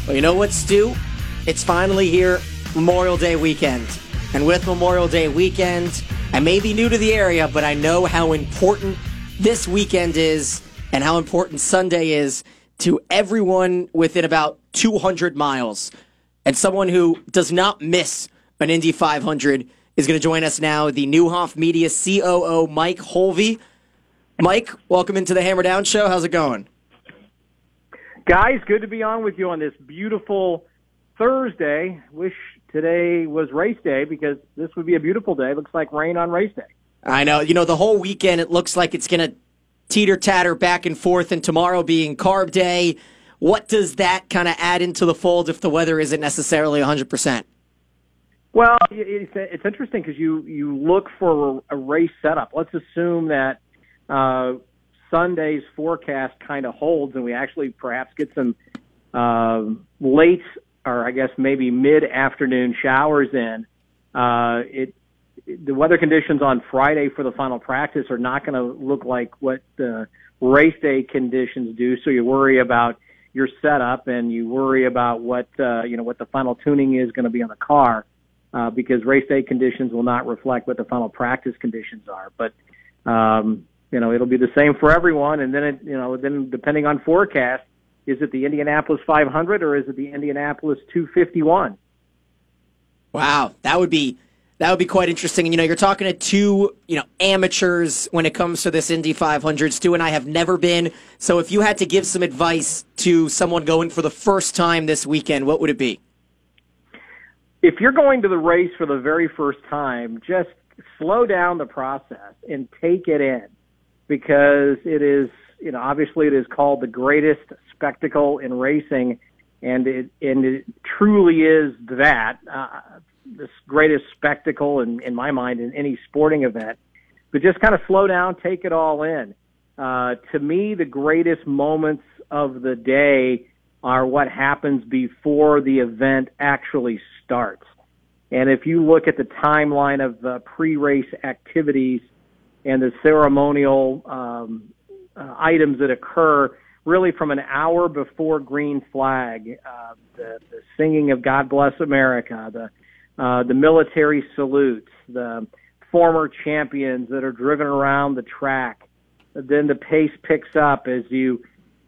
Well, you know what, Stu? It's finally here, Memorial Day weekend. And with Memorial Day weekend, I may be new to the area, but I know how important this weekend is and how important Sunday is to everyone within about 200 miles. And someone who does not miss an Indy 500 is going to join us now, the Neuhoff Media COO, Mike Holvey. Mike, welcome into the Hammer Down Show. How's it going? Guys, good to be on with you on this beautiful Thursday. Wish today was race day because this would be a beautiful day. Looks like rain on race day. I know. You know, the whole weekend it looks like it's going to teeter-tatter back and forth, and tomorrow being carb day. What does that kind of add into the fold if the weather isn't necessarily 100%? Well, it's interesting because you look for a race setup. Let's assume that Sunday's forecast kind of holds and we actually perhaps get some late or I guess maybe mid-afternoon showers in. The weather conditions on Friday for the final practice are not going to look like what the race day conditions do. So you worry about your setup and you worry about what what the final tuning is going to be on the car because race day conditions will not reflect what the final practice conditions are. But it'll be the same for everyone. And then then depending on forecast, is it the Indianapolis 500 or is it the Indianapolis 251? Wow, that would be quite interesting. And, you're talking to two, amateurs when it comes to this Indy 500. Stu and I have never been. So if you had to give some advice to someone going for the first time this weekend, what would it be? If you're going to the race for the very first time, just slow down the process and take it in because it is, obviously it is called the greatest spectacle in racing, and it truly is that. This greatest spectacle in my mind in any sporting event, but just kind of slow down, take it all in. To me, the greatest moments of the day are what happens before the event actually starts. And if you look at the timeline of pre-race activities and the ceremonial items that occur really from an hour before green flag, the singing of God Bless America, the military salutes, the former champions that are driven around the track. Then the pace picks up as you,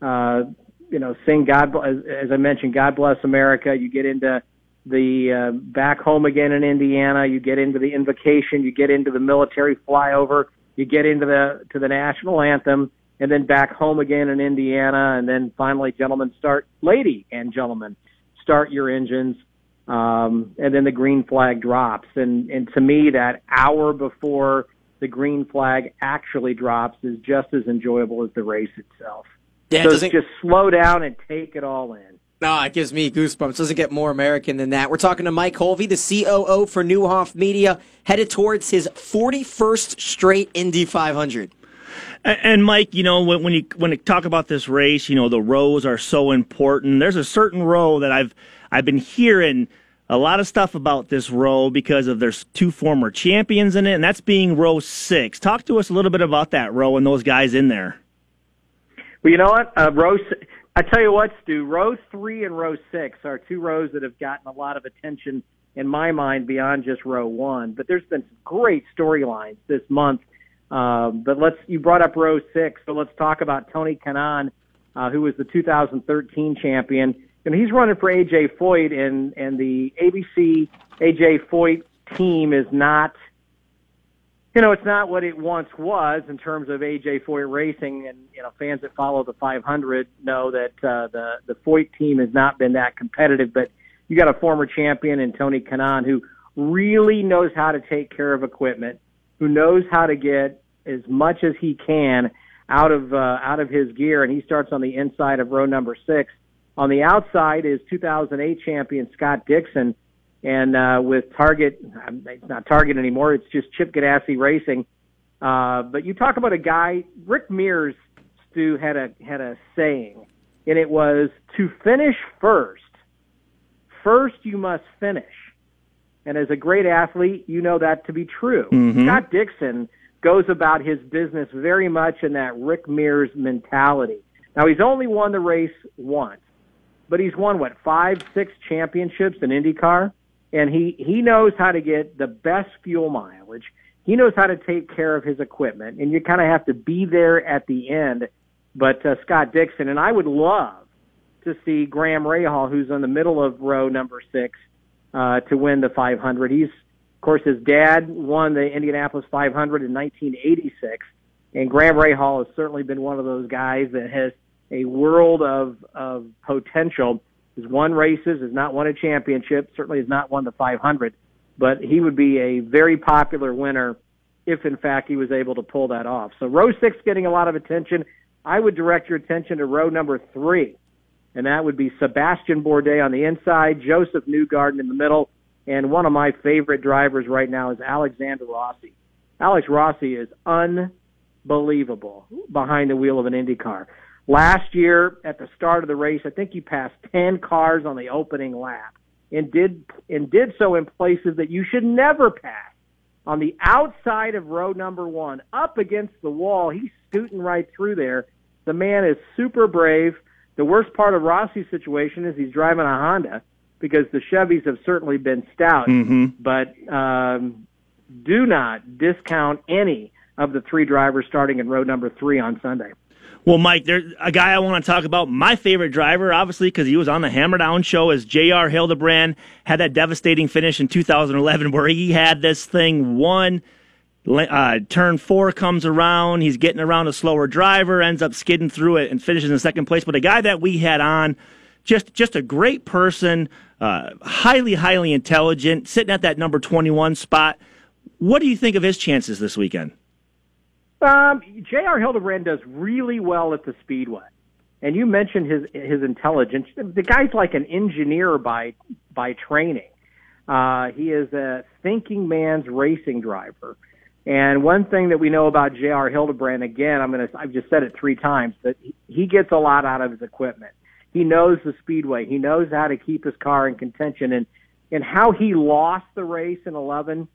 sing God, as I mentioned, God Bless America. You get into the back home again in Indiana. You get into the invocation. You get into the military flyover. You get into the national anthem, and then back home again in Indiana. And then finally, lady and gentlemen, start your engines. And then the green flag drops. And to me, that hour before the green flag actually drops is just as enjoyable as the race itself. Yeah, so just slow down and take it all in. No, it gives me goosebumps. Doesn't get more American than that. We're talking to Mike Holvey, the COO for Neuhoff Media, headed towards his 41st straight Indy 500. And Mike, when you talk about this race, the rows are so important. There's a certain row that I've been hearing a lot of stuff about this row because there's two former champions in it, and that's being row 6. Talk to us a little bit about that row and those guys in there. Well, you know what? I tell you what, Stu, row 3 and row 6 are two rows that have gotten a lot of attention in my mind beyond just row 1. But there's been some great storylines this month. But you brought up row 6, so let's talk about Tony Kanaan, who was the 2013 champion. And he's running for A.J. Foyt, and the ABC A.J. Foyt team is not, it's not what it once was in terms of A.J. Foyt racing. And, fans that follow the 500 know that the Foyt team has not been that competitive. But you got a former champion in Tony Kanaan who really knows how to take care of equipment, who knows how to get as much as he can out of his gear, and he starts on the inside of row number 6. On the outside is 2008 champion Scott Dixon, and with Target, it's not Target anymore, it's just Chip Ganassi Racing. But you talk about a guy, Rick Mears, Stu, had a saying, and it was, to finish first you must finish. And as a great athlete, you know that to be true. Mm-hmm. Scott Dixon goes about his business very much in that Rick Mears mentality. Now, he's only won the race once. but he's won, 5, 6 championships in IndyCar, and he knows how to get the best fuel mileage. He knows how to take care of his equipment, and you kind of have to be there at the end. But Scott Dixon, and I would love to see Graham Rahal, who's in the middle of row number 6, to win the 500. Of course, his dad won the Indianapolis 500 in 1986, and Graham Rahal has certainly been one of those guys that has a world of potential. Has won races, has not won a championship, certainly has not won the 500, but he would be a very popular winner if, in fact, he was able to pull that off. So row 6 getting a lot of attention. I would direct your attention to row number 3, and that would be Sebastian Bourdais on the inside, Joseph Newgarden in the middle, and one of my favorite drivers right now is Alexander Rossi. Alex Rossi is unbelievable behind the wheel of an IndyCar. Last year, at the start of the race, I think he passed 10 cars on the opening lap and did so in places that you should never pass. On the outside of row number 1, up against the wall, he's scooting right through there. The man is super brave. The worst part of Rossi's situation is he's driving a Honda because the Chevys have certainly been stout. But do not discount any of the 3 drivers starting in row number 3 on Sunday. Well, Mike, there's a guy I want to talk about. My favorite driver, obviously, because he was on the Hammer Down show, is J.R. Hildebrand. Had that devastating finish in 2011 where he had this thing won. Turn 4 comes around. He's getting around a slower driver, ends up skidding through it and finishes in second place. But a guy that we had on, just a great person, highly, highly intelligent, sitting at that number 21 spot. What do you think of his chances this weekend? J.R. Hildebrand does really well at the Speedway. And you mentioned his intelligence. The guy's like an engineer by training. He is a thinking man's racing driver. And one thing that we know about J.R. Hildebrand, again, I've just said it 3 times, that he gets a lot out of his equipment. He knows the Speedway. He knows how to keep his car in contention. And how he lost the race in 11,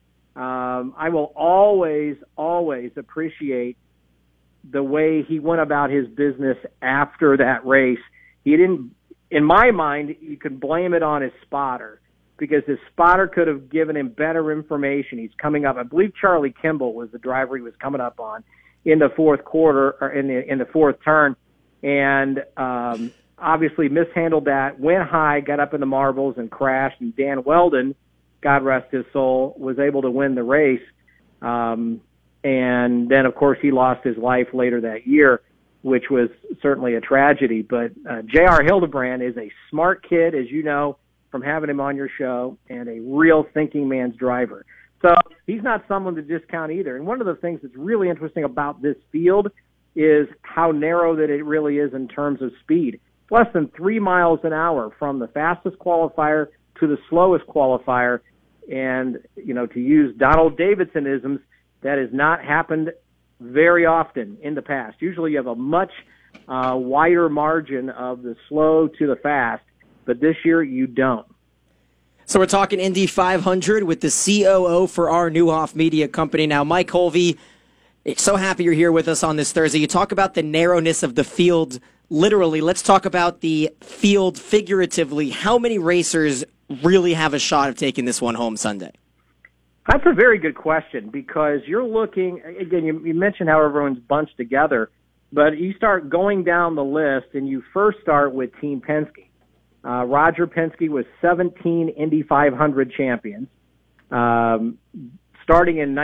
I will always, always appreciate the way he went about his business after that race. He didn't, in my mind, you could blame it on his spotter because his spotter could have given him better information. He's coming up, I believe Charlie Kimball was the driver he was coming up on in the fourth quarter or in the fourth turn, and obviously mishandled that, went high, got up in the marbles and crashed, and Dan Weldon, God rest his soul, was able to win the race. And then, of course, he lost his life later that year, which was certainly a tragedy. But J.R. Hildebrand is a smart kid, as you know, from having him on your show, and a real thinking man's driver. So he's not someone to discount either. And one of the things that's really interesting about this field is how narrow that it really is in terms of speed. It's less than 3 miles an hour from the fastest qualifier to the slowest qualifier. And, to use Donald Davidson-isms, that has not happened very often in the past. Usually you have a much wider margin of the slow to the fast, but this year you don't. So we're talking Indy 500 with the COO for our Neuhoff Media Company. Now, Mike Holvey, so happy you're here with us on this Thursday. You talk about the narrowness of the field literally. Let's talk about the field figuratively. How many racers really have a shot of taking this one home Sunday? That's a very good question because you're looking, again, you mentioned how everyone's bunched together, but you start going down the list and you first start with Team Penske. Roger Penske was 17 Indy 500 champions, starting in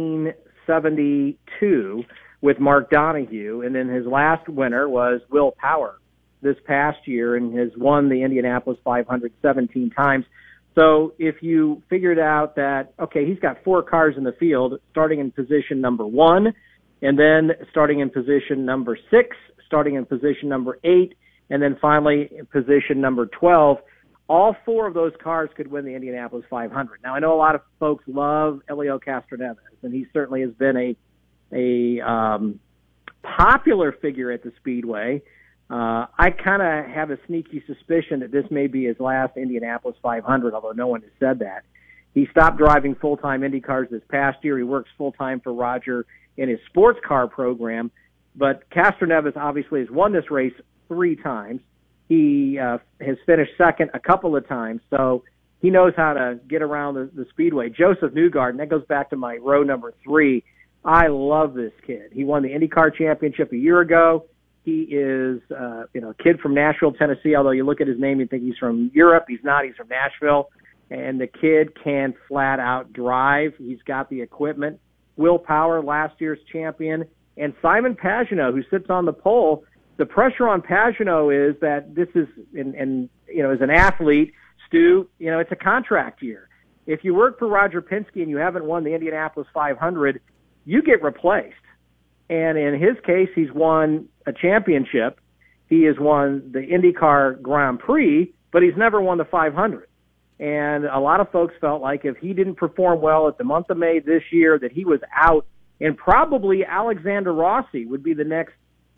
1972 with Mark Donohue, and then his last winner was Will Power this past year and has won the Indianapolis 500 17 times. So if you figured out that, okay, he's got 4 cars in the field, starting in position number 1, and then starting in position number 6, starting in position number 8, and then finally in position number 12, all 4 of those cars could win the Indianapolis 500. Now, I know a lot of folks love Helio Castroneves, and he certainly has been a popular figure at the Speedway. I kind of have a sneaky suspicion that this may be his last Indianapolis 500, although no one has said that. He stopped driving full-time Indy cars this past year. He works full-time for Roger in his sports car program. But Castroneves obviously has won this race 3 times. He has finished second a couple of times, so he knows how to get around the speedway. Joseph Newgarden, that goes back to my row number 3. I love this kid. He won the IndyCar championship a year ago. He is, a kid from Nashville, Tennessee. Although you look at his name, you think he's from Europe. He's not. He's from Nashville. And the kid can flat out drive. He's got the equipment. Will Power, last year's champion, and Simon Pagenaud, who sits on the pole. The pressure on Pagenaud is that this is, as an athlete, Stu, it's a contract year. If you work for Roger Penske and you haven't won the Indianapolis 500, you get replaced. And in his case, he's won a championship. He has won the IndyCar Grand Prix, but he's never won the 500. And a lot of folks felt like if he didn't perform well at the month of May this year, that he was out, and probably Alexander Rossi would be the next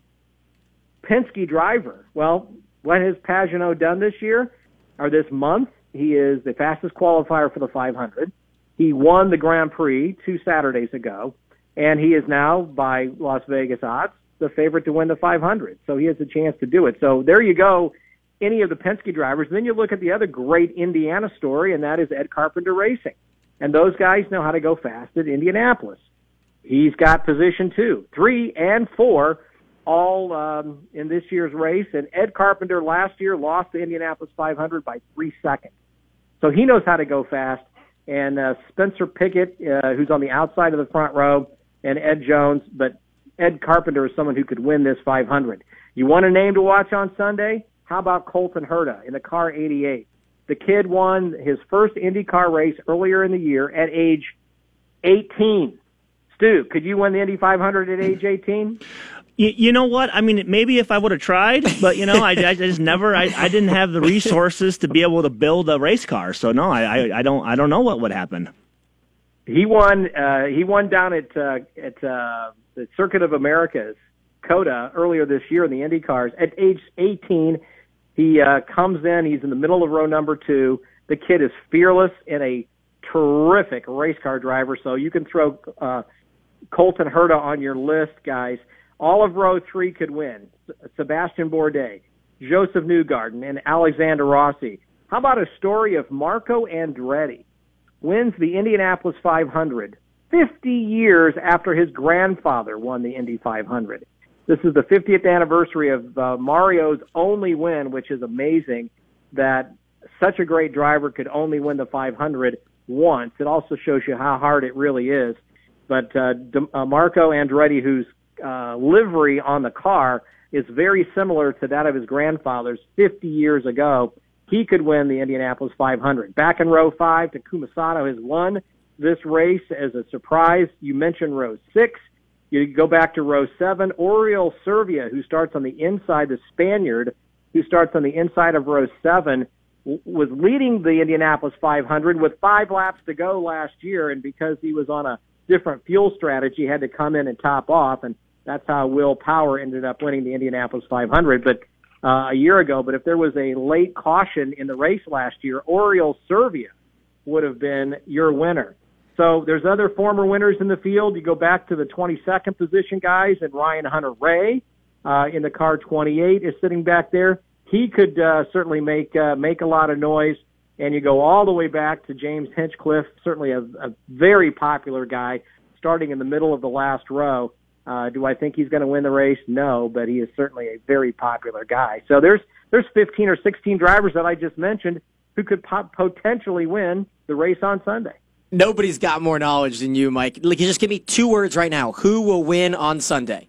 Penske driver. Well, what has Pagenaud done this year, or this month? He is the fastest qualifier for the 500. He won the Grand Prix 2 Saturdays ago, and he is now, by Las Vegas odds, the favorite to win the 500. So he has a chance to do it. So there you go, any of the Penske drivers. And then you look at the other great Indiana story, and that is Ed Carpenter Racing. And those guys know how to go fast at Indianapolis. He's got position 2, 3, and 4 all in this year's race. And Ed Carpenter last year lost the Indianapolis 500 by 3 seconds. So he knows how to go fast. And Spencer Pickett, who's on the outside of the front row, and Ed Jones. But Ed Carpenter is someone who could win this 500. You want a name to watch on Sunday? How about Colton Herta in the car 88? The kid won his first IndyCar race earlier in the year at age 18. Stu, could you win the Indy 500 at age 18? You know what? I mean, maybe if I would have tried, but I just never. I didn't have the resources to be able to build a race car. So no, I don't know what would happen. He won. He won down at the Circuit of Americas, COTA, earlier this year in the Indy cars at age 18. He comes in. He's in the middle of row number 2. The kid is fearless and a terrific race car driver. So you can throw Colton Herta on your list, guys. All of row 3 could win. Sebastian Bourdais, Joseph Newgarden, and Alexander Rossi. How about a story of Marco Andretti wins the Indianapolis 500 50 years after his grandfather won the Indy 500? This is the 50th anniversary of Mario's only win, which is amazing that such a great driver could only win the 500 once. It also shows you how hard it really is. But Marco Andretti, whose livery on the car is very similar to that of his grandfather's 50 years ago, he could win the Indianapolis 500. Back in row 5, Takuma Sato has won this race as a surprise. You mentioned row 6. You go back to row 7, Oriol Servia, who starts on the inside, the Spaniard, who starts on the inside of row 7, was leading the Indianapolis 500 with 5 laps to go last year, and because he was on a different fuel strategy, had to come in and top off, and that's how Will Power ended up winning the Indianapolis 500 a year ago. But if there was a late caution in the race last year, Oriol Servia would have been your winner. So there's other former winners in the field. You go back to the 22nd position guys, and Ryan Hunter-Reay in the car 28 is sitting back there. He could certainly make a lot of noise. And you go all the way back to James Hinchcliffe, certainly a very popular guy, starting in the middle of the last row. Do I think he's going to win the race? No, but he is certainly a very popular guy. So there's 15 or 16 drivers that I just mentioned who could potentially win the race on Sunday. Nobody's got more knowledge than you, Mike. Like, you just give me 2 words right now. Who will win on Sunday?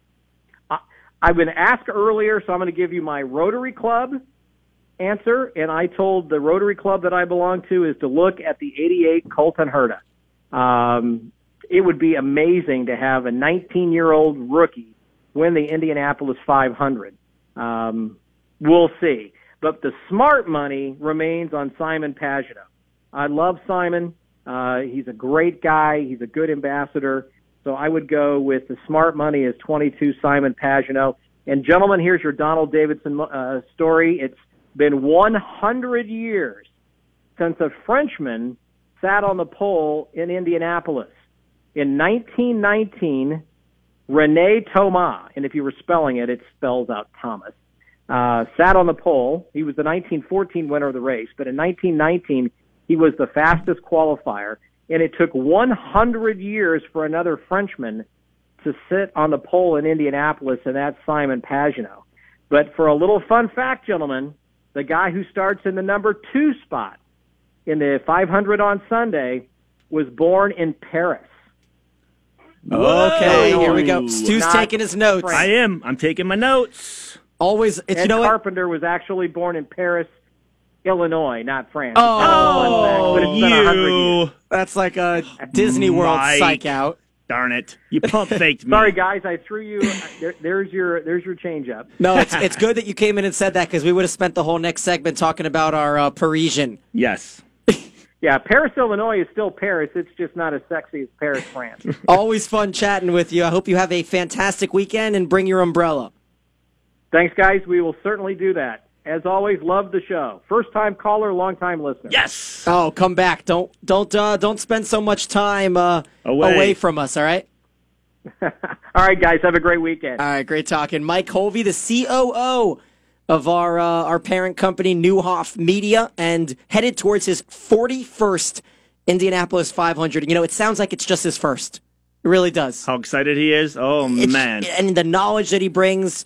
I've been asked earlier, so I'm going to give you my Rotary Club answer, and I told the Rotary Club that I belong to is to look at the 88 Colton Herta. It would be amazing to have a 19-year-old rookie win the Indianapolis 500. We'll see. But the smart money remains on Simon Pagenaud. I love Simon. He's a great guy. He's a good ambassador. So I would go with the smart money as 22 Simon Pagenaud. And gentlemen, here's your Donald Davidson story. It's been 100 years since a Frenchman sat on the pole in Indianapolis. In 1919, René Thomas, and if you were spelling it, it spells out Thomas, sat on the pole. He was the 1914 winner of the race, but in 1919, he was the fastest qualifier, and it took 100 years for another Frenchman to sit on the pole in Indianapolis, and that's Simon Pagenaud. But for a little fun fact, gentlemen, the guy who starts in the number 2 spot in the 500 on Sunday was born in Paris. Okay, Whoa. here we go. Stu's Not taking his notes. French. I am. I'm taking my notes. Always, it's, Ed you know what? Carpenter was actually born in Paris, Illinois, not France. Oh, Kind of a fun fact, but it's been 100 years. That's like a Disney World Mike. psych out. Darn it. You pump faked me. Sorry, guys, I threw you. There's your change up. No, it's good that you came in and said that because we would have spent the whole next segment talking about our Parisian. Yes. Yeah, Paris, Illinois is still Paris. It's just not as sexy as Paris, France. Always fun chatting with you. I hope you have a fantastic weekend and bring your umbrella. Thanks, guys. We will certainly do that. As always, love the show. First-time caller, long-time listener. Yes. Oh, come back! Don't spend so much time away from us. All right. All right, guys. Have a great weekend. All right, great talking. Mike Colby, the COO of our parent company, Newhoff Media, and headed towards his 41st Indianapolis 500. You know, it sounds like it's just his first. It really does. How excited he is. Oh, man. And the knowledge that he brings